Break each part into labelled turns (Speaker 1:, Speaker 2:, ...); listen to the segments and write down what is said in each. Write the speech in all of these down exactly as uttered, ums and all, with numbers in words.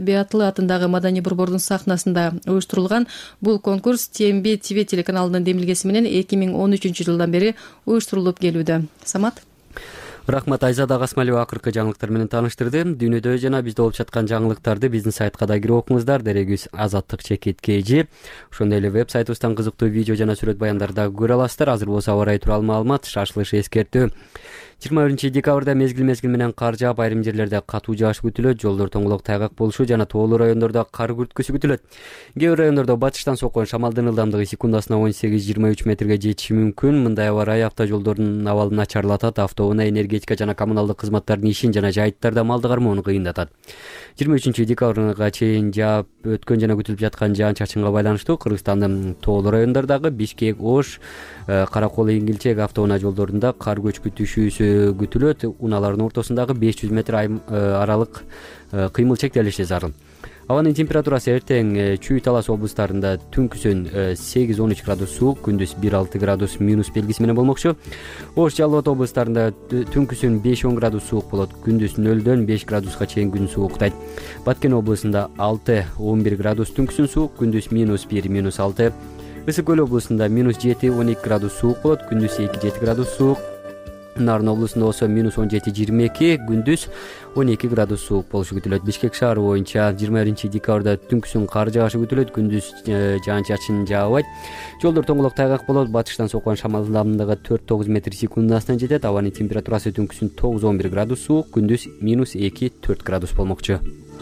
Speaker 1: Беатлы атындагы маданий борбордун сахнасында уюштурулган бул конкурс Ти Эм Би Ти Ви телеканалынын демилгеси менен эки миң он үчүнчү жылдан бери уюштурулуп келүүдө. Самат.
Speaker 2: Рахмат, Айзада Касмалиева акыркы жаңылыктар менен тааныштырды. Дүйнөдө жана бизде болуп жаткан жаңылыктарды биздин сайтка да кирип окуңуздар. Дерегибиз азаттык чекит kg. Ошондой эле веб сайтыбыздан кызыктуу видео жана сүрөт баяндарды да көрө аласыздар. Азыр болсо аба ырайы тууралуу маалымат, шашылыш эскертүү. жыйырма биринчи декабрда мезгил-мезгил менен кар жаап, айрым жерлерде катуу жааш күтүлөт. Жолдор тоңголок тайгак болушу жана тоолуу райондордо кар күрткүсү күтүлөт. Кээ бир райондордо батыштан соккон шамалдын ылдамдыгы секундасына он сегиз жыйырма үч метрге жетиши мүмкүн. Мындай аба ырайы автожолдордун абалын начарлатат, автоунаа, энергетика жана коммуналдык кызматтардын ишин жана жайыттарда малды кармоону кыйындатат. жыйырма үчүнчү декабрга чейин жаап өткөн жана күтүлүп жаткан жаан-чачынга байланыштуу Кыргызстандын тоолуу райондордогу Бишкек, Ош, Каракол, Эңгилчек автоунаа жолдорунда кар көчкү түшүүсү күтүлөт. Унаалардын ортосундагы беш жүз метр аралык кыймыл чектелиши зарыл. Абанын температурасы эртең Чүй, Талас облустарында түнкүсүн сегиз он үч градус суук, күндүз бир алты градус минус белгиси менен болмокчу. Ош, Жалал Абад облустарында түнкүсүн беш он градус суук болот, күндүз нөлдөн беш градуска чейин күн сууктайт. Баткен облусунда алты он бир градус түнкүсүн суук, күндүз минус бир минус алты. Ысык көл облусунда минус жети он эки градус суук болот, күндүз эки жети градус суук. Нарын облусунда болсо минус он жети жыйырма эки, күндүз он эки градус суук болушу күтүлөт. Бишкек шаары боюнча жыйырма биринчи декабрда түнкүсүн кар жаашы күтүлөт, күндүз жаан-чачын жаабайт. Жолдор тоңголок тайгак болот, батыштан соккон шамал ылдамдыгы төрт тогуз метр секундасына жетет. Абанын температурасы түнкүсүн тогуз он бир градус суук, күндүз минус эки төрт градус болмокчу.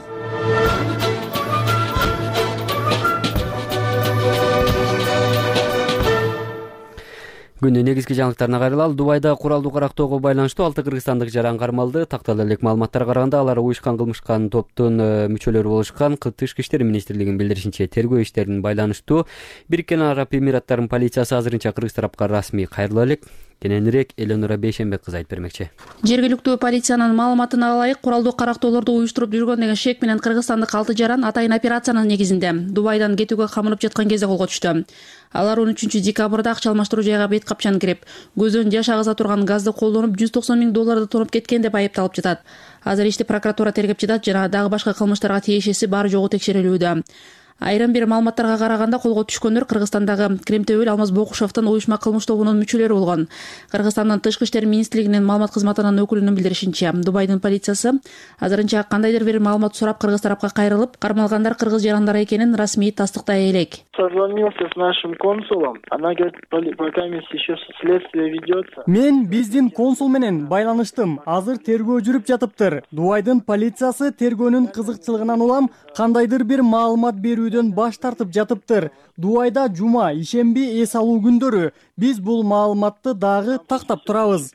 Speaker 2: Күндүн негизги жаңылыктарына кайрылалы. Дубайда куралдуу карактоого байланыштуу алты кыргызстандык жаран кармалды. Такталда элек маалыматтарга караганда, алар уюшкан кылмышкан топтун мүчөлөрү болушкан. Тышкы иштер министрлигинин билдиришинче, тергөө иштеринин байланыштуу Бириккен Араб Эмираттарынын полициясы азырынча кыргыз тарапка расмий кайрыла элек. Кененирээк Эленора Бейшенбек кызы айтып бермекчи.
Speaker 3: Жергиликтүү полициянын маалыматына ылайык, куралдуу карактоолорду уюштуруп жүргөн деген шек менен кыргызстандык алты жаран атайын операциянын негизинде Дубайдан кетүүгө камынып жаткан кезде колго түштү. Алар он үчүнчү декабрда акча алмаштыруу жайга бет капчан кирип, көздөн жаш агыза турган газды колдонуп жүз токсон миң долларды тоноп кеткен деп айыпталып жатат. Азыр ишти прокуратура тергеп жатат жана дагы башка кылмыштарга тиешеси бары жогу текшерилүүдө. Айрым бир маалыматтарга караганда, колго түшкөндөр Кыргызстандагы Кремтөбөл Алмаз Бокушевдин уюшма кылмыш тобунун мүчөлөрү болгон. Кыргызстандын Тышкы иштер министрлигинин маалымат кызматынын өкүлүнүн билдиришинче, Дубайдын полициясы азырынча кандайдыр бир маалымат сурап кыргыз тарапка кайрылып, кармалгандар кыргыз жарандары экенин расмий тастыктай элек.
Speaker 4: Созвонился с нашим консулом. Она говорит, пока еще следствие ведется.
Speaker 5: Мен биздин консул менен байланыштым. Азыр тергөө жүрүп жатыптыр. Дубайдын полициясы тергөөнүн кызыкчылыгынан улам кандайдыр бир маалымат берүүдөн баш тартып жатыптыр. Дубайда жума, ишемби, эс алуу күндөрү. Биз бул маалыматты дагы тактап турабыз.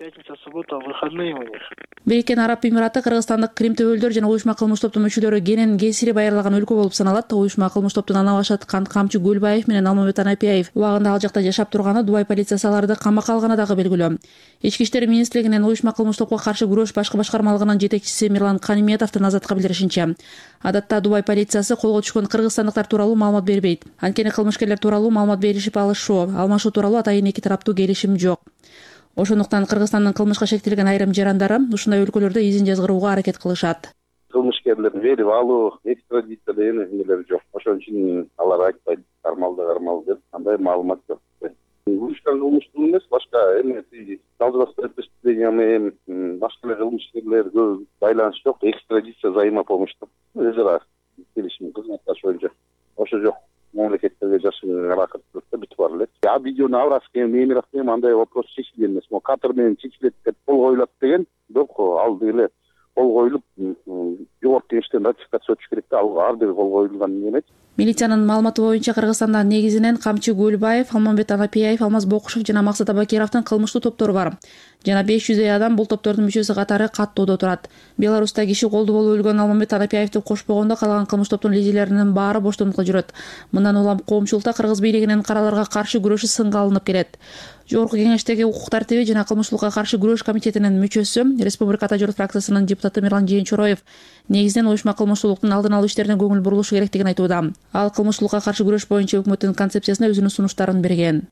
Speaker 3: Бириккен Араб Эмираты Кыргызстандык Кремтөбөлдөр жана уюшма кылмыш топтун мүчөлөрү кенен кесири байырлаган өлкө болуп саналат. Уюшма кылмыш топтун ана башы аткан Камчы Гүлбаев менен Алмамбет Анапияев убагында ал жакта жашап турганы Дубай полициясы аларды камакка алганы дагы белгилүү. Ички иштер министрлигинин уюшма кылмыш топко каршы күрөш башкы башкармалыгынын жетекчиси Мирлан Каниметовдун азатка билдиришинче, адатта Дубай полициясы колго түшкөн кыргызстандыктар тууралуу маалымат бербейт. Анткени кылмышкерлер тууралуу маалымат беришип алышуу, алмашуу тууралуу атайын эки тараптуу келишим жок. Ошондуктан Кыргызстандын кылмышка шектелген айрым жарандары ушундай өлкөлөрдө изин жазгырууга аракет кылышат.
Speaker 6: Кылмышкерлерди берип алуу, экстрадиция деген нерселер жок. Ошон үчүн алар айтпайт, кармалды кармалды деп, кандай маалымат жок. Уюшкан кылмыштуу эмес, башка эме жалгыз преступление менен башка кылмышкерлерге байланыш жок. Экстрадиция взаимопомощь өзү ара келишим кызматташ боюнча. Ошо жок. Мамлекеттерге жашыган аракетте бүтүп бар эле. А видеону авраскем, мемирактем андай вопрос чечилген эмес. Мо катыр менен чечилет деп кол коюлат деген, бирок ал деле кол коюлуп, жогорку кеңештен ратификация өтүш керек да, ал ар бир кол коюлган эмес.
Speaker 3: Милициянын маалыматы боюнча Кыргызстанда негизинен Камчы Гүлбаев, Алмамбет Анапияев, Алмаз Бокушев жана Максат Абакировдун кылмыштуу топтору бар. Жана беш жүздөй адам бул топтордун мүчөсү катары каттоодо турат. Беларуста киши колду болуп өлгөн Алмамбет Анапияевди кошпогондо калган кылмыш топтун лидерлеринин баары боштондукка жүрөт. Мындан улам коомчулукта кыргыз бийлигинин караларга каршы күрөшү сынга алынып келет. Жогорку кеңештеги укук тартиби жана кылмыштуулукка каршы күрөш комитетинин мүчөсү, Республика Ата журт фракциясынын депутаты Мирлан Жээнчороев негизинен уюшма кылмыштуулуктун алдын алуу иштерине көңүл бурулушу керектигин айтууда. Ал кылмыштуулукка каршы күрөш боюнча өкмөттүн концепциясына өзүнүн сунуштарын берген.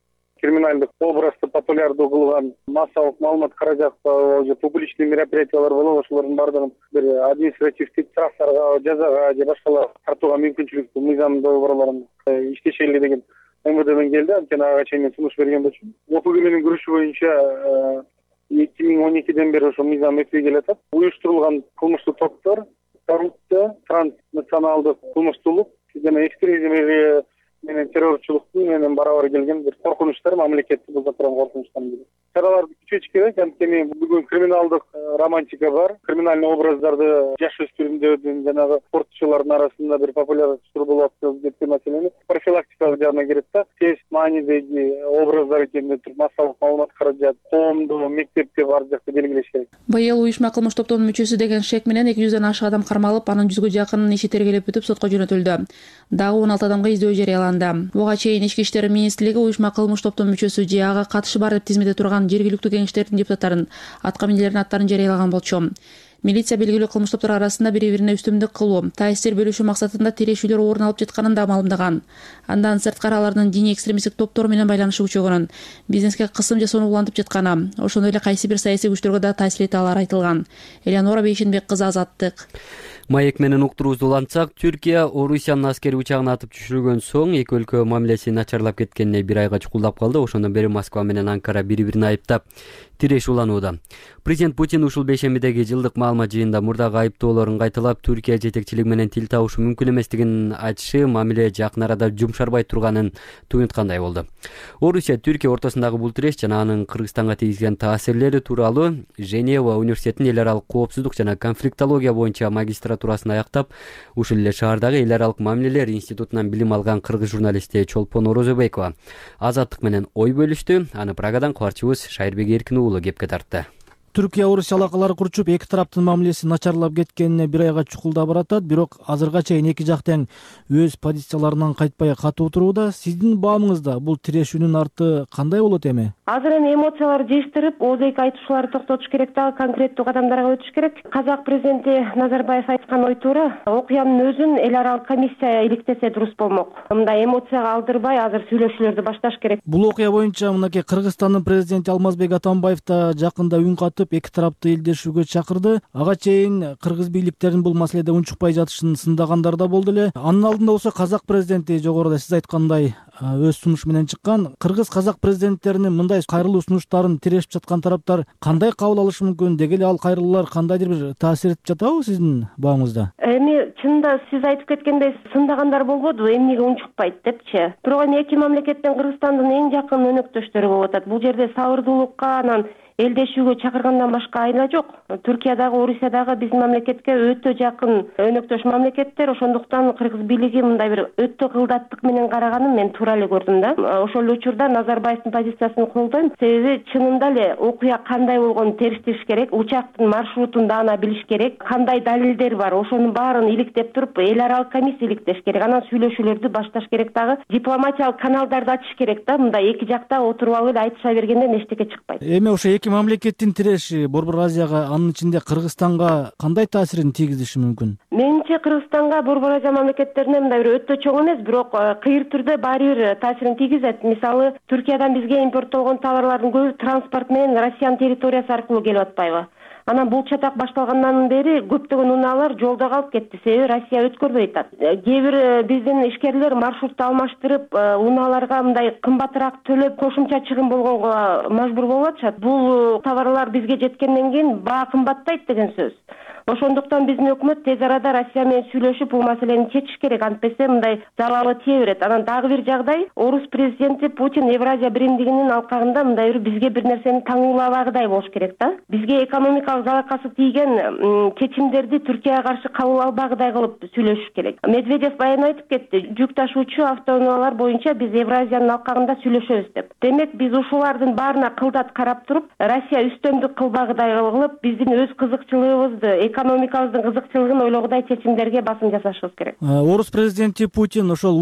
Speaker 7: криминалдык образды популярдуу кылган массалык маалымат каражатка же публичный мероприятиялар болобу, ошолордун баардыгын бир административдик штрафтарга, жазага же башкалар тартууга мүмкүнчүлүк мыйзам долбоорлорун иштешели деген эм вэ дэден келди. Анткени ага чейин сунуш берген болчумун. ОПГ менен күрөшүү боюнча эки миң он экиден бери ошол мыйзам өтпөй келатат. Уюштурулган кылмыштуу топтор коррупция, транснационалдык кылмыштуулук жана экстремизм менен террорчулуктун менен барабар келген бир коркунучтар, мамлекетти буза турган коркунучтар. Чараларды күчөтүш керек, анткени бүгүн криминалдык романтика бар. Криминальный образдарды жаш өспүрүмдөрдүн жанагы спортчулардын арасында бир популярдуу болуп атат деп маселени профилактикалык жагына кирет да. Тез маанидеги образдар экенин туруп массалык маалымат каражат, коомдо, мектепте бар жакта белгилеш керек.
Speaker 3: Быйыл уюшма кылмыш топтонун мүчөсү деген шек менен эки жүздөн ашык адам кармалып, анын жүзгө жакын иши тергелеп бүтүп сотко жөнөтүлдү. Дагы он алты адамга издөө жарыяланды. Буга чейин Ички иштер министрлиги уюшма кылмыш топтонун мүчөсү же ага катышы бар деп тизмеде турган жергиликтүү кеңештердин депутаттарын, атка минерлердин аттарын жарыялаган болчу. Милиция белгилүү кылмыш топтор арасында бири-бирине үстүмдүк кылуу, таасир бөлүшүү максатында тирешүүлөр орун алып жатканын да маалымдаган. Андан сырткары алардын диний экстремисттик топтор менен байланышы күчөгөнүн, бизнеске кысым жасоону улантып жатканы, ошондой эле кайсы бир саясий күчтөргө да таасир эте алары айтылган. Элеонора Бейшенбек кызы, Азаттык.
Speaker 2: Маек менен уктуруубузду улантсак, Түркия Орусиянын аскери учагын атып түшүргөн соң эки өлкө мамилеси начарлап кеткенине бир айга чукулдап калды. Ошондон бери Москва менен Анкара бири-бирин айыптап тиреш уланууда. Президент Путин ушул бейшембидеги жылдык маалымат жыйынында мурдагы айыптоолорун кайталап, Түркия жетекчилиги менен тил табышы мүмкүн эместигин айтышы мамиле жакын арада жумшарбай турганын туюнткандай болду. Орусия Түркия ортосундагы бул тиреш жана анын Кыргызстанга тийгизген таасирлери тууралуу Женева университетинин эл аралык коопсуздук жана конфликтология боюнча магистратурасын аяктап, ушул эле шаардагы эл аралык мамилелер институтунан билим алган кыргыз журналисти Чолпон Орозобекова Азаттык менен ой бөлүштү. Аны Прагадан кабарчыбыз Шайырбек Эркин уулу кепке тартты.
Speaker 8: Түркия Орусия алакалары курчуп, эки тараптын мамилеси начарлап кеткенине бир айга чукулдап баратат, бирок азырга чейин эки жак тең өз позицияларынан кайтпай катуу турууда. Сиздин баамыңызда бул тирешүүнүн арты кандай болот эми?
Speaker 9: Азыр эми эмоцияларды жештирип, ооздойк айтышууларды токтотуш керек, дагы конкреттүү кадамдарга өтүш керек. Казак президенти Назарбаев айткан ой туура. Окуянын өзүн эл аралык комиссия иликтесе туруп болмок. Мындай эмоцияга алдырбай азыр сүйлөшүүлөрдү башташ керек.
Speaker 8: Бул окуя боюнча мынакей Кыргызстандын президенти Алмазбек Атамбаев да жакында үн катып, эки тарапты элдешүүгө чакырды. Ага чейин кыргыз бийликтеринин бул маселеде унчукпай жатышын сындагандар да болду эле. Анын алдында болсо казак президенти жогоруда сиз айткандай өз сунуш менен чыккан. Кыргыз казак президенттеринин мындай кайрылуу сунуштарын тирешип жаткан тараптар кандай кабыл алышы мүмкүн? Деги эле ал кайрылуулар кандайдыр бир таасир этип жатабы сиздин бааңызда?
Speaker 9: Эми чынында сиз айтып кеткендей сындагандар болбоду, эмнеге унчукпайт депчи. Бирок эми эки мамлекеттен Кыргызстандын эң жакын өнөктөштөрү болуп атат. Бул жерде сабырдуулукка, анан элдешүүгө чакыргандан башка айла жок. Түркия дагы, Орусия дагы биздин мамлекетке өтө жакын өнөктөш мамлекеттер. Ошондуктан кыргыз бийлиги мындай бир өтө кылдаттык менен караганын мен туура эле көрдүм да. Ошол эле учурда Назарбаевдин позициясын колдойм. Себеби чынында эле окуя кандай болгонун териштириш керек, учактын маршрутун даана билиш керек, кандай далилдер бар, ошонун баарын иликтеп туруп, эл аралык комиссия иликтеш керек. Анан сүйлөшүүлөрдү башташ керек, дагы дипломатиялык каналдарды ачыш керек да. Мындай эки жакта отуруп алып эле айтыша бергенден эчтеке чыкпайт.
Speaker 8: Эми ошо эки мамлекеттин тиреши Борбор Азияга, анын ичинде Кыргызстанга кандай таасирин тийгизиши мүмкүн?
Speaker 9: Менимче Кыргызстанга Борбор Азия мамлекеттерине мындай бир өтө чоң эмес, бирок кыйыр түрдө баары бир таасирин тийгизет. Мисалы, Түркиядан бизге импорттолгон товарлардын көбү транспорт менен Россиянын территориясы аркылуу келип атпайбы? Анан бул чатак башталгандан бери көптөгөн унаалар жолдо калып кетти, себеби Россия өткөрбөй атат. Кээ бир биздин ишкерлер маршрутты алмаштырып, унааларга мындай кымбатыраак төлөп, кошумча чыгым болгонго мажбур болуп атышат. Бул товарлар бизге жеткенден кийин баа кымбаттайт деген сөз. Ошондуктан биздин өкмөт тез арада Россия менен сүйлөшүп бул маселени чечиш керек, антпесе мындай залалы тие берет. Анан дагы бир жагдай, орус президенти Путин Евразия биримдигинин алкагында мындай бизге бир нерсени таңуулабагыдай болуш керек да. Бизге экономикалык залакасы тийген чечимдерди Түркияга каршы кабыл албагыдай кылып сүйлөшүш керек. Медведев баян айтып кетти, жүк ташуучу автоунаалар боюнча биз Евразиянын алкагында сүйлөшөбүз деп. Демек биз ушулардын баарына кылдат карап туруп, Россия үстөмдүк кылбагыдай кылып, биздин өз кызыкчылыгыбызды, экономикабыздын кызыкчылыгын ойлогудай чечимдерге басым жасашыбыз керек.
Speaker 8: Орус президенти Путин ошол учак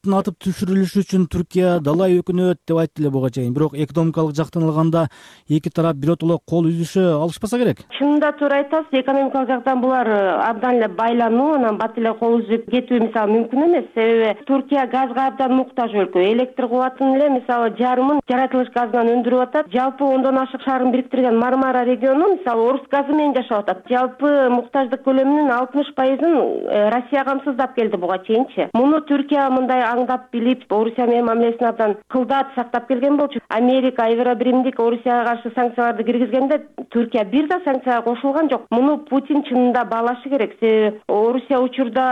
Speaker 8: Асадтын атып түшүрүлүшү үчүн Түркия далай өкүнөт деп айтты эле буга чейин. Бирок экономикалык жактан алганда эки тарап биротоло кол үзүшө алышпаса керек.
Speaker 9: Чынында туура айтасыз. Экономикалык жактан булар абдан эле байлануу, анан бат эле кол үзүп кетүү мисалы мүмкүн эмес. Себеби Түркия газга абдан муктаж өлкө. Электр кубатын эле мисалы жарымын жаратылыш газынан өндүрүп атат. Жалпы ондон ашык шаарын бириктирген Мармара региону мисалы орус газы менен жашап атат. Жалпы муктаждык көлөмүнүн алтымыш пайызын Россия камсыздап келди буга чейинчи. Муну Түркия мындай аңдап билип, Орусия менен мамилесин абдан кылдат сактап келген болчу. Америка Евробиримдик Орусияга каршы санкцияларды киргизгенде Түркия бир да санкцияга кошулган жок. Муну Путин чынында баалашы керек. Себеби Орусия учурда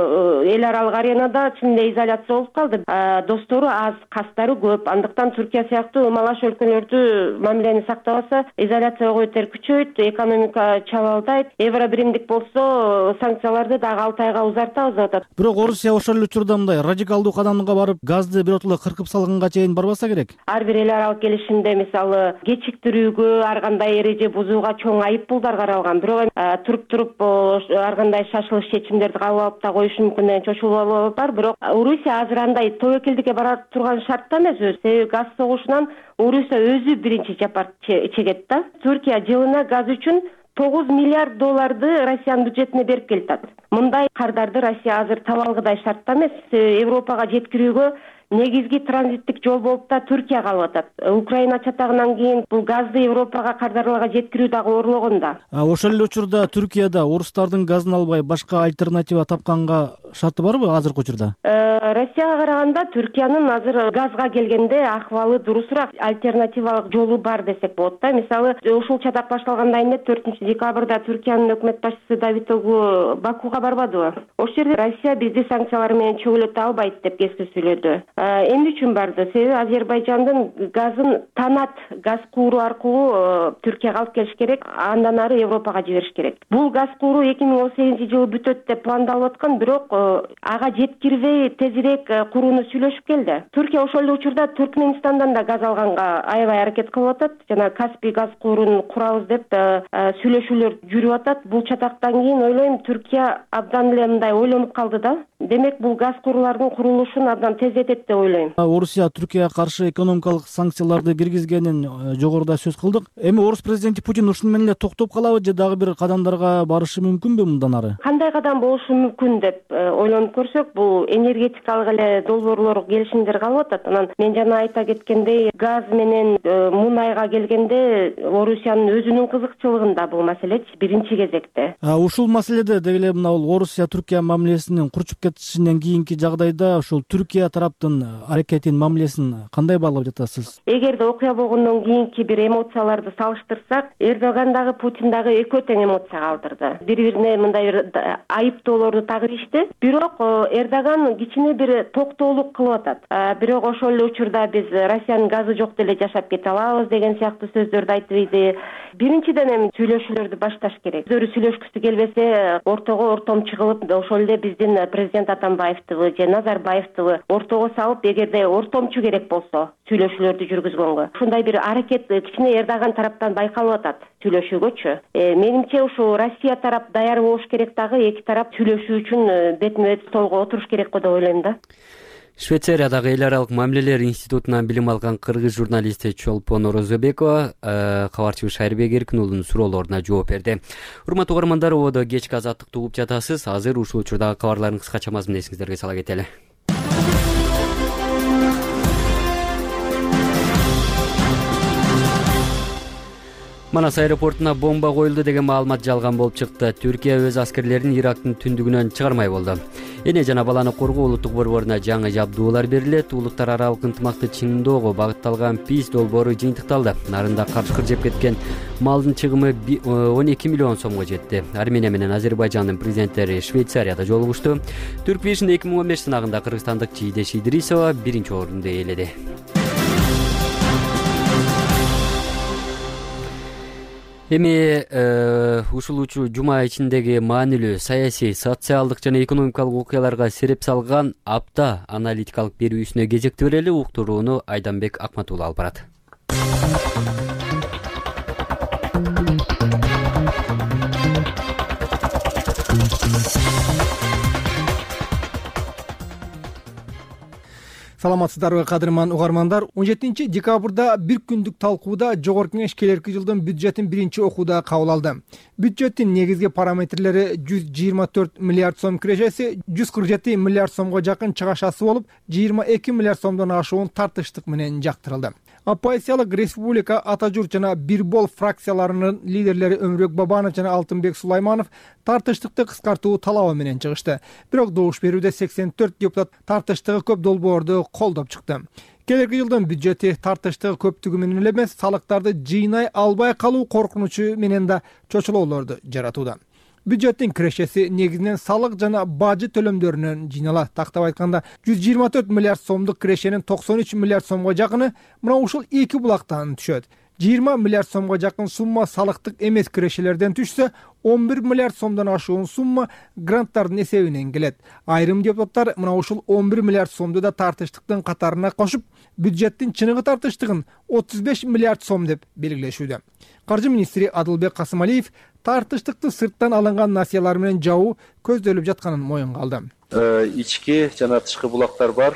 Speaker 9: эл аралык аренада чынында изоляция болуп калды. Достору аз, кастары көп. Андыктан Түркия сыяктуу ымалаш өлкөлөрдү мамилени сактабаса, изоляция өтөр күчөйт, экономика чабалдайт. Евробиримдик болсо санкцияларды дагы алты айга узартабыз деп атат.
Speaker 8: Бирок Орусия ошол эле учурда мындай радикалдуу кадамга барып, газды биротоло кыркып салганга чейин барбаса керек.
Speaker 9: Ар бир эл аралык келишимде мисалы кечиктирүүгө, ар кандай эреже бузууга чоң айыппулдар каралган. Бирок туруп-туруп ар кандай шашылыш чечимдерди кабыл алып да коюшу мүмкүн деген чочулуу бар. Бирок Орусия азыр андай тобокелдикке бара турган шартта эмес өзү. Себеби газ согушунан Орусия өзү биринчи жапар чегет да. Түркия жылына газ үчүн тогуз миллиард долларды Россиянын бюджетине берип келатат. Мындай кардарды Россия азыр таба алгыдай шартта эмес. Европага жеткирүүгө негизги транзиттик жол болуп да Түркия калып атат. Украина чатагынан кийин бул газды Европага кардарларга жеткирүү дагы орлогон да.
Speaker 8: Ошол эле учурда Түркияда орустардын газын албай башка альтернатива тапканга шарты барбы азыркы учурда?
Speaker 9: Россияга караганда Түркиянын азыр газга келгенде акыбалы дурусураак, альтернативалык жолу бар десек болот да. Мисалы, ушул чатак башталгандан кийин төртүнчү декабрда Түркиянын өкмөт башчысы Давутоглу Бакуга барбадыбы? Ошол жерде Россия бизди санкциялар менен чөгөлөтө албайт деп кесип сүйлөдү. Эмне үчүн барды? Себеби Азербайжандын газын Танат газ кууру аркылуу Түркияга алып келиш керек, андан ары Европага жибериш керек. Бул газ кууру эки миң он сегизинчи жылы бүтөт деп пландалып аткан, бирок ага жеткирбей тезирээк курууну сүйлөшүп келди. Түркия ошол эле учурда Түркменистандан да газ алганга аябай аракет кылып атат. Жана Каспий газ куурун курабыз деп сүйлөшүүлөр жүрүп атат. Бул чатактан кийин ойлойм Түркия абдан эле мындай ойлонуп калды да. Демек бул газ куурулардын курулушун абдан тездетет деп ойлойм.
Speaker 8: Орусия Түркияга каршы экономикалык санкцияларды киргизгенин жогоруда сөз кылдык. Эми орус президенти Путин ушуну менен эле токтоп калабы же дагы бир кадамдарга барышы мүмкүнбү мындан ары?
Speaker 9: Кандай кадам болушу мүмкүн деп ойлонуп көрсөк, бул энергетикалык эле долбоорлор келишимдер калып атат. Анан мен жана айта кеткендей, газ менен мунайга келгенде Орусиянын өзүнүн кызыкчылыгында бул маселе биринчи кезекте.
Speaker 8: Ушул маселеде деги эле мына бул Орусия Түркия мамилесинин курчуп кетишинен кийинки жагдайда ушул Түркия тараптын аракетин, мамилесин кандай баалап жатасыз?
Speaker 9: Эгерде окуя болгондон кийинки бир эмоцияларды салыштырсак, Эрдоган дагы Путин дагы экөө тең эмоция калтырды. Бири-бирине мындай бир айыптоолорду тагырышты. Бирок Эрдоган кичине бир токтоолук кылып атат. Бирок ошол эле учурда биз Россиянын газы жок деле жашап кете алабыз деген сыяктуу сөздөрдү айтып ийди. Биринчиден эми сүйлөшүүлөрдү башташ керек. Өздөрү сүйлөшкүсү келбесе, ортого ортомчу кылып, ошол эле биздин президент Атамбаевдыбы же Назарбаевдыбы ортого салып, эгерде ортомчу керек болсо сүйлөшүүлөрдү жүргүзгөнгө. Ушундай бир аракет кичине Эрдоган тараптан байкалып атат сүйлөшүүгөчү. Менимче ушул Россия тарап даяр болуш керек, дагы эки тарап сүйлөшүү үчүн бетме-бет столго отуруш керек го деп ойлойм да.
Speaker 2: Швейцариядагы эл аралык мамилелер институтунан билим алган кыргыз журналисти Чолпон Орозобекова кабарчыбыз Шайырбек Эркин уулунун суроолоруна жооп берди. Урматтуу угармандар, ободо кечки азаттыкты угуп жатасыз. Азыр ушул учурдагы кабарлардын кыскача мазмунун эсиңиздерге сала кетели. Манас аэропортуна бомба коюлду деген маалымат жалган болуп чыкты. Түркия өз аскерлерин Ирактын түндүгүнөн чыгармай болду. Эне жана баланы коргоо улуттук борборуна жаңы жабдуулар берилет. Улуттар аралык ынтымакты чыңдоого багытталган пис долбоору жыйынтыкталды. Нарында карчкыр жеп кеткен малдын чыгымы он эки миллион сомго жетти. Армения менен Азербайжандын президенттери Швейцарияда жолугушту. Турквижн эки миң он беш сынагында кыргызстандык Чийдеш Идрисова биринчи орунду ээледи. Эми ушул учуу жума ичиндеги маанилүү саясий, социалдык жана экономикалык окуяларга сереп салган апта аналитикалык берүүсүнө кезекти берели. Уктурууну Айданбек Акматулла алып барат.
Speaker 10: саламатсыздарбы кадырман угармандар. он жетинчи декабрда бир күндүк талкууда Жогорку Кеңеш келерки жылдын бюджетин биринчи окууда кабыл алды. Бюджеттин негизги параметрлери жүз жыйырма төрт миллиард сом кирешеси, жүз кырк жети миллиард сомго жакын чыгашасы болуп, жыйырма эки миллиард сомдон ашуун тартыштык менен жактырылды. Оппозициялык Республика, Ата Журт жана Бирбол фракцияларынын лидерлери Өмүрбек Бабанов жана Алтынбек Сулайманов тартыштыкты кыскартуу талабы менен чыгышты. Бирок добуш берүүдө сексен төрт депутат тартыштыгы көп долбоорду колдоп чыкты. Келерки жылдын бюджети тартыштыгы көптүгү менен эле эмес, салыктарды жыйнай албай калуу коркунучу менен да чочулоолорду жаратууда. Бюджеттин кирешеси негизинен салык жана бажы төлөмдөрүнөн жыйналат. Тактап айтканда, жүз жыйырма төрт миллиард сомдук кирешенин токсон үч миллиард сомго жакыны мына ушул эки булактан түшөт. жыйырма миллиард сомго жакын сумма салыктык эмес кирешелерден түшсө, он бир миллиард сомдон ашуун сумма гранттардын эсебинен келет. Айрым депутаттар мына ушул он бир миллиард сомду да тартыштыктын катарына кошуп, бюджеттин чыныгы тартыштыгын отуз беш миллиард сом деп белгилешүүдө. Каржы министри Адылбек Касымалиев тартыштыкты сырттан алынган насыялар менен жабуу көздөлүп жатканын моюнга алды.
Speaker 11: Ички жана тышкы булактар бар,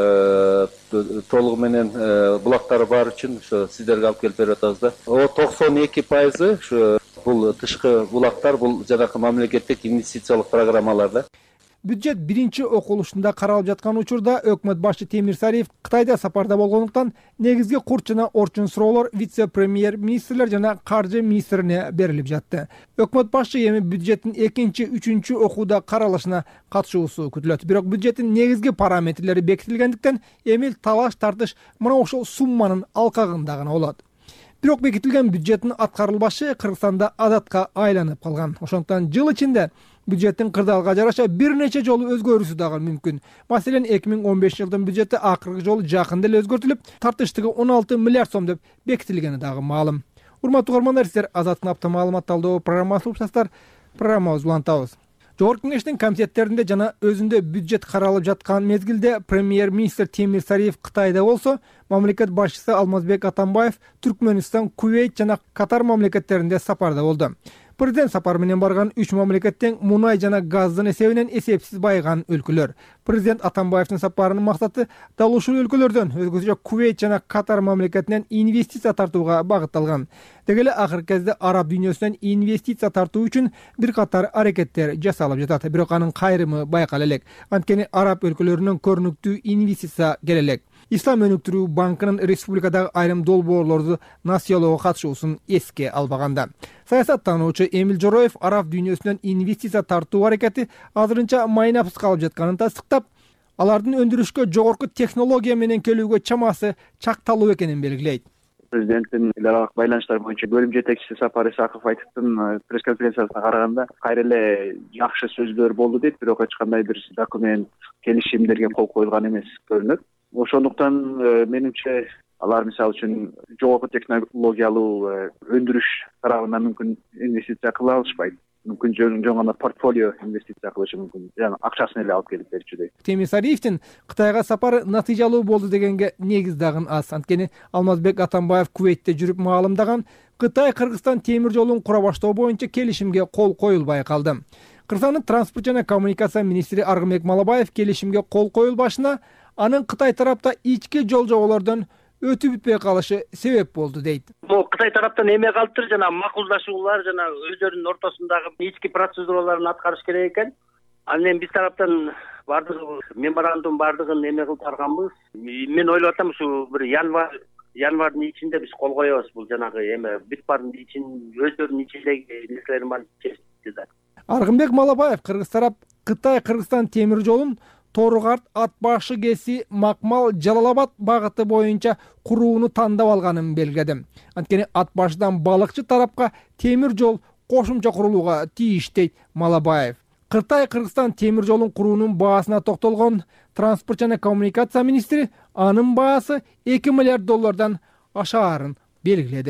Speaker 11: толугу менен булактар бар үчүн ошо сиздерге алып келип берип атабыз да. О токсон эки пайызы ушу бул тышкы булактар, бул жанакы мамлекеттик инвестициялык программалар да.
Speaker 10: Бюджет биринчи окулушунда каралып жаткан учурда өкмөт башчы Темир Сариев Кытайда сапарда болгондуктан негизги курч жана орчун суроолор вице-премьер министрлер жана каржы министрине берилип жатты. Өкмөт башчы эми бюджеттин экинчи, үчүнчү окууда каралышына катышуусу күтүлөт. Бирок бюджеттин негизги параметрлери бекитилгендиктен эми талаш тартыш мына ошол сумманын алкагында гана болот. Бирок бекитилген бюджеттин аткарылбашы Кыргызстанда адатка айланып калган. Ошондуктан жыл ичинде бюджеттин кырдаалга жараша бир нече жолу өзгөрүүсү дагы мүмкүн. Маселен, эки миң он бешинчи жылдын бюджети акыркы жолу жакында эле өзгөртүлүп, тартыштыгы он алты миллиард сом деп бекитилгени дагы маалым. Урматтуу угармандар, сиздер Азаттын апта маалымат талдоо программасы уктасыздар. Программабызды улантабыз. Жогорку Кеңештин комитеттеринде жана өзүндө бюджет каралып жаткан мезгилде премьер-министр Темир Сариев Кытайда болсо, мамлекет башчысы Алмазбек Атамбаев Түркмөнстан, Кувейт жана Катар мамлекеттеринде сапарда болду. Президент сапар менен барган үч мамлекеттен мунай жана газдын эсебинен эсепсиз байыган өлкөлөр. Президент Атамбаевдин сапарынын максаты дал ушул өлкөлөрдөн, өзгөчө Кувейт жана Катар мамлекетинен инвестиция тартууга багытталган. Деги эле акыркы кезде араб дүйнөсүнөн инвестиция тартуу үчүн бир катар аракеттер жасалып жатат. Бирок анын кайрымы байкала элек. Анткени араб өлкөлөрүнөн көрүнүктүү инвестиция келе элек. Ислам өнүктүрүү банкынын республикадагы айрым долбоорлорду насыялоого катышуусун эске албаганда. Саясаттануучу Эмил Жороев араб дүйнөсүнөн инвестиция тартуу аракети азырынча майнапсыз калып жатканын тастыктап, алардын өндүрүшкө жогорку технология менен келүүгө чамасы чакталуу экенин белгилейт.
Speaker 12: Президенттин эл аралык байланыштар боюнча бөлүм жетекчиси Сапар Исаков Айтыптын пресс конференциясына караганда кайра эле жакшы сөздөр болду дейт, бирок эч кандай бир документ, келишимдерге кол коюлган эмес көрүнөт. Ошондуктан менимче алар мисалы үчүн жогорку технологиялуу өндүрүш тарабынан мүмкүн инвестиция кыла алышпайт. Мүмкүн жөн гана портфолио инвестиция кылышы мүмкүн. Жана акчасын эле алып келип берчү дейт.
Speaker 10: Темир Сариевдин Кытайга сапары натыйжалуу болду дегенге негиз дагы аз. Анткени Алмазбек Атамбаев Кувейтте жүрүп маалымдаган Кытай-Кыргызстан темир жолун кура баштоо боюнча келишимге кол коюлбай калды. Кыргызстандын транспорт жана коммуникация министри Аргымбек Малабаев келишимге кол коюлбашына анын Кытай тарапта ички жол жоболордон өтүп бүтпөй калышы себеп болду дейт.
Speaker 13: Бул Кытай тараптан эме калыптыр, жана макулдашуулар жана өздөрүнүн ортосундагы ички процедураларын аткарыш керек экен. Анан эми биз тараптан бардыгы меморандум бардыгын эме кылып барганбыз. Мен ойлоп атам, ушу бир январь январдын ичинде биз кол коебуз. Бул жанагы эме бүт бардын ичин өздөрүнүн ичиндеги нерселерин баарын чечти да.
Speaker 10: Аргымбек Малабаев Кыргыз тарап Кытай-Кыргызстан темир жолун Торгарт, Атбашы кеси, Макмал, Жалалабад багыты боюнча курууну тандап алганын белгиледи. Анткени Атбашыдан балыкчы тарапка темир жол кошумча курулууга тийиш дейт Малабаев. Кытай-Кыргызстан темир жолун куруунун баасына токтолгон транспорт жана коммуникация министри анын баасы эки миллиард доллардан ашаарын белгиледи.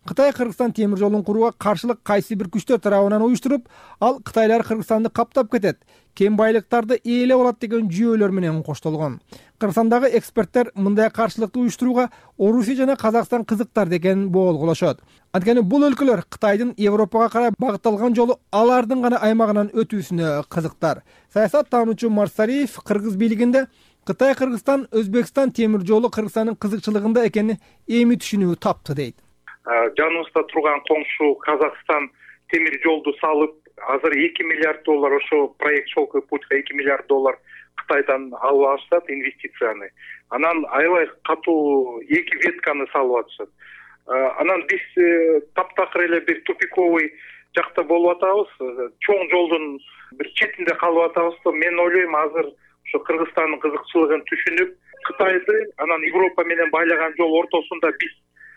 Speaker 10: Кытай Кыргызстан темир жолун курууга каршылык кайсы бир күчтөр тарабынан уюштуруп, ал кытайлар Кыргызстанды каптап кетет, кем байлыктарды ээлеп алат деген жүйөлөр менен коштолгон. Кыргызстандагы эксперттер мындай каршылыкты уюштурууга Орусия жана Казакстан кызыктар деген боолголошот. Анткени бул өлкөлөр Кытайдын Европага карай багытталган жолу алардын гана аймагынан өтүүсүнө кызыктар. Саясат таануучу Марсариев Кыргыз бийлигинде Кытай Кыргызстан Өзбекстан темир жолу Кыргызстандын кызыкчылыгында экенин эми түшүнүү тапты дейт.
Speaker 14: Жаныбызда турган коңшу Казакстан темир жолду салып, азыр эки миллиард доллар ошо проект «Шелковый путь» эки миллиард доллар Кытайдан алып алышат инвестицияны. Анан аябай катуу эки ветканы салып атышат. Анан биз таптакыр эле бир тупиковый жакта болуп атабыз, чоң жолдун бир четинде калып атабыз. Мен ойлойм, азыр ошо Кыргызстандын кызыкчылыгын түшүнүп, Кытайды анан Европа менен байлаган жол ортосунда биз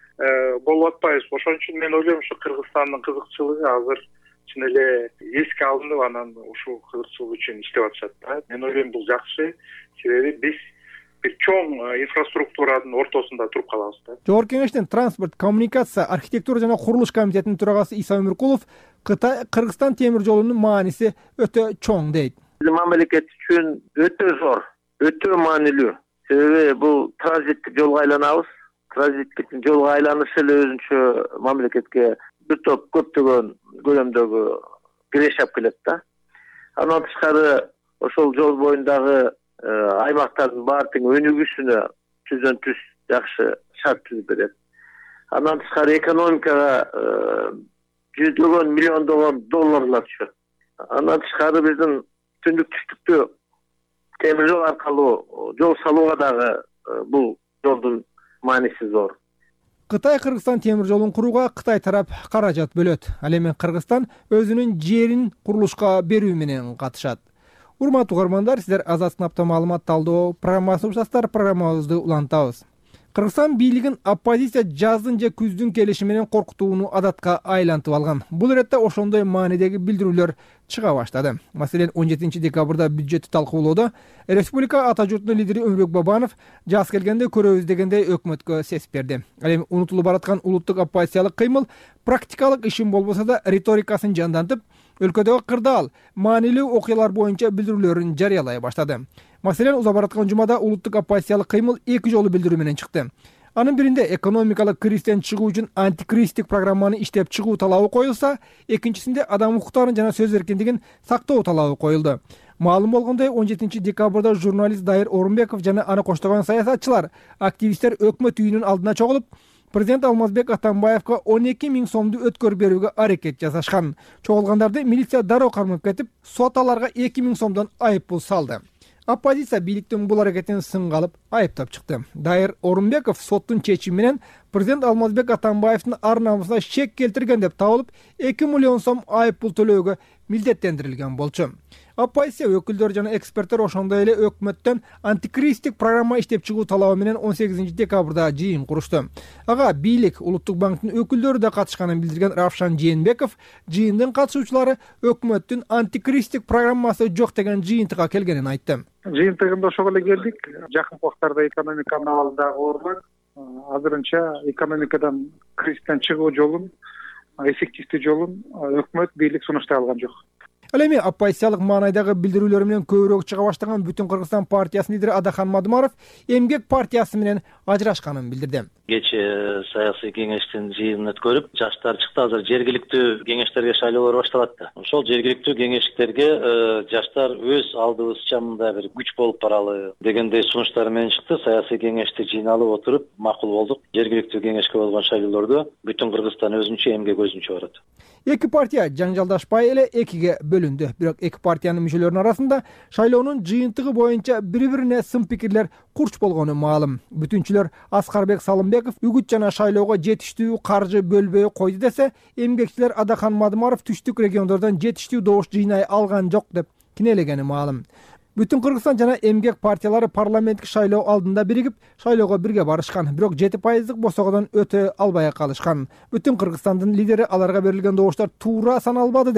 Speaker 14: болуп атпайбыз. Ошон үчүн мен ойлойм, ушу Кыргызстандын кызыкчылыгы азыр чын эле эске алынып, анан ушул кызыкчылык үчүн иштеп атышат. Мен ойлойм, бул жакшы, себеби биз бир чоң инфраструктуранын ортосунда туруп калабыз да.
Speaker 10: Жогорку Кеңештин транспорт, коммуникация, архитектура жана курулуш комитетинин төрагасы Иса Өмүркулов Кытай Кыргызстан темир жолунун мааниси өтө чоң дейт.
Speaker 15: Мамлекет үчүн өтө зор, өтө маанилүү. Себеби бул транзиттик жолго айланабыз. Транзиттик жолго айланышы эле өзүнчө мамлекетке бир топ көптөгөн көлөмдөгү киреш алып келет да. Андан тышкары ошол жол боюндагы аймактардын баардык өнүгүүсүнө түздөн түз жакшы шарт түзүп берет. Андан тышкары экономикага жүздөгөн миллиондогон долларлар түшөт. Андан тышкары биздин түндүк түштүктө темир жол аркылуу жол салууга дагы бул жолдун мааниси зор.
Speaker 10: Кытай Кыргызстан темир жолун курууга Кытай тарап каражат бөлөт. Ал эми Кыргызстан өзүнүн жерин курулушка берүү менен катышат. Урматтуу угармандар, сиздер Азаттык апта маалымат талдоо программасын уктасыздар. Программабызды улантабыз. Кыргызстан бийлигин оппозиция жаздын же күздүн келиши менен коркутууну адатка айлантып алган. Бул иретте ошондой маанидеги билдирүүлөр чыга баштады. Маселен, он жетинчи декабрда бюджетти талкуулоодо республика ата журтунун лидери Өмүрбек Бабанов жаз келгенде көрөбүз дегендей өкмөткө сес берди. Ал эми унутулуп бараткан улуттук оппозициялык кыймыл практикалык ишин болбосо да риторикасын жандантып, өлкөдөгү кырдаал, маанилүү окуялар боюнча билдирүүлөрүн жарыялай баштады. Маселен, уза бараткан жумада улуттук оппозициялык кыймыл эки жолу билдирүү менен чыкты. Анын биринде экономикалык кризистен чыгуу үчүн антикризистик программаны иштеп чыгуу талабы коюлса, экинчисинде адам укуктарын жана сөз эркиндигин сактоо талабы коюлду. Маалым болгондой, он жетинчи декабрда журналист Дайыр Орунбеков жана аны коштогон саясатчылар, активисттер өкмөт үйүнүн алдына чогулуп, президент Алмазбек Атамбаевка он эки миң сомду өткөр берүүгө аракет жасашкан. Чогулгандарды милиция дароо кармап кетип, сот аларга эки миң сомдон айып пул салды. Оппозиция бийликтин бул аракетин сынга алып айыптап чыкты. Дайыр Орунбеков соттун чечими менен президент Алмазбек Атамбаевдин ар намысына шек келтирген деп табылып, эки миллион сом айып пул төлөөгө милдеттендирилген болчу. Оппозиция өкүлдөрү жана эксперттер ошондой эле өкмөттөн антикризистик программа иштеп чыгуу талабы менен он сегизинчи декабрда жыйын курушту. Ага бийлик, Улуттук банктын өкүлдөрү да катышканын билдирген Равшан Жээнбеков жыйындын катышуучулары өкмөттүн антикризистик программасы жок деген жыйынтыга келгенин айтты.
Speaker 16: Жыйынтыгында ошого эле келдик. Жакынкы убактарда экономиканын абалы дагы оорубак. Азырынча экономикадан кризистен чыгуу жолун, эффективдүү жолун өкмөт, бийлик сунуштай алган жок.
Speaker 10: Ал эми оппозициялык маанайдагы билдирүүлөр менен көбүрөөк чыга баштаган Бүтүн Кыргызстан партиясынын лидери Адахан Мадымаров Эмгек партиясы менен ажырашканын билдирди.
Speaker 17: Кечээ саясий кеңештин жыйынын өткөрүп, жаштар чыкты. Азыр жергиликтүү кеңештерге шайлоолор башталат да. Ошол жергиликтүү кеңештерге жаштар өз алдыбызча мындай бир күч болуп баралы дегендей сунуштар менен чыкты. Саясий кеңешти жыйналып отуруп макул болдук. Жергиликтүү кеңешке болгон шайлоолордо Бүтүн Кыргызстан өзүнчө, Эмгек өзүнчө барат.
Speaker 10: Эки партия жаңжалдашпай эле экиге бөлүндү. Бирок эки партиянын мүчөлөрүнүн арасында шайлоонун жыйынтыгы боюнча бири-бирине сын пикирлер курч болгону маалым. Бүтүнчүлөр Аскарбек Салымбеков үгүт жана шайлоого жетиштүү каржы бөлбөй койду десе, эмгекчилер Адахан Мадымаров түштүк региондордон жетиштүү добуш жыйнай алган жок деп кинелегени маалым. Бүтүн Кыргызстан жана Эмгек партиялары парламенттик шайлоо алдында биригип, шайлоого бирге барышкан, бирок жети пайыздык босогодон өтө албай калышкан. Бүтүн Кыргызстандын лидери аларга берилген добуштар туура саналбады деп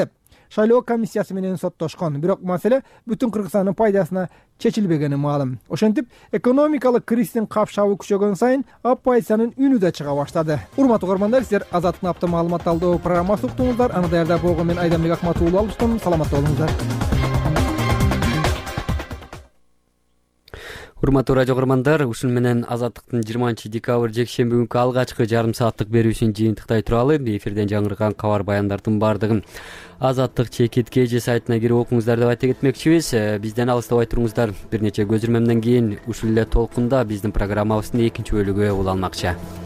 Speaker 10: шайлоо комиссиясы менен соттошкон. Бирок маселе бүтүн Кыргызстандын пайдасына чечилбегени маалым. Ошентип, экономикалык кризистин капшабы күчөгөн сайын оппозициянын үнү да чыга баштады. Урматтуу угармандар, сиздер Азаттык апта маалымат талдоо программасы уктуңуздар. Аны даярдап болгон мен Айданбек Акматуулу алыштым. Саламатта болуңуздар.
Speaker 2: Урматтуу радио көрөрмандар, ушун менен Азаттыктын жыйырманчы декабрь жекшемби күнкү алгачкы жарым сааттык берүүсүн жыйынтыктай туралы эфирден жаңырган кабар баяндардын бардыгын Азаттык чекит кж сайтына кирип окуңуздар деп айта кетмекчибиз. Бизден алыстабай туруңуздар. Бир нече көзүрмөмдөн кийин ушул эле толкунда биздин программабыздын экинчи бөлүгү уланмакчы.